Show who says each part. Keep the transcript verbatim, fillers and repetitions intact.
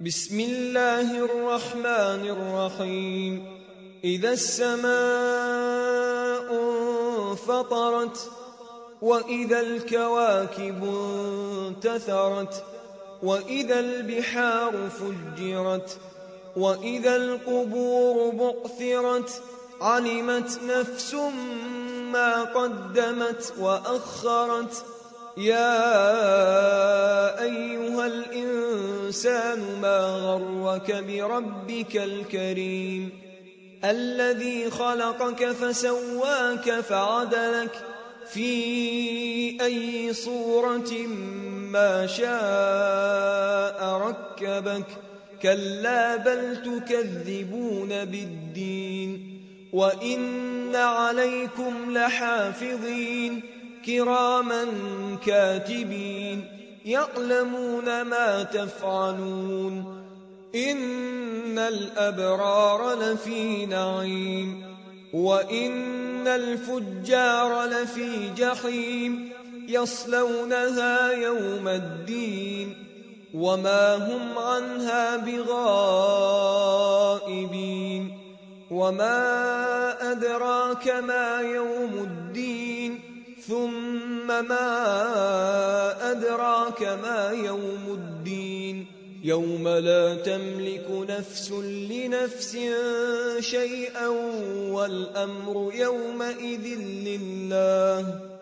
Speaker 1: بسم الله الرحمن الرحيم إذا السماء انفطرت وإذا الكواكب انتثرت وإذا البحار فجرت وإذا القبور بعثرت علمت نفس ما قدمت وأخرت يا أيها الإنسان ما غرك بربك الكريم الذي خلقك فسواك فعدلك في أي صورة ما شاء ركبك كلا بل تكذبون بالدين وإن عليكم لحافظين كراما كاتبين يعلمون ما تفعلون إن الأبرار لفي نعيم وإن الفجار لفي جحيم يصلونها يوم الدين وما هم عنها بغائبين وما أدراك ما يوم الدين ثم ما أدراك ما يوم الدين يوم لا تملك نفس لنفس شيئا والأمر يومئذ لله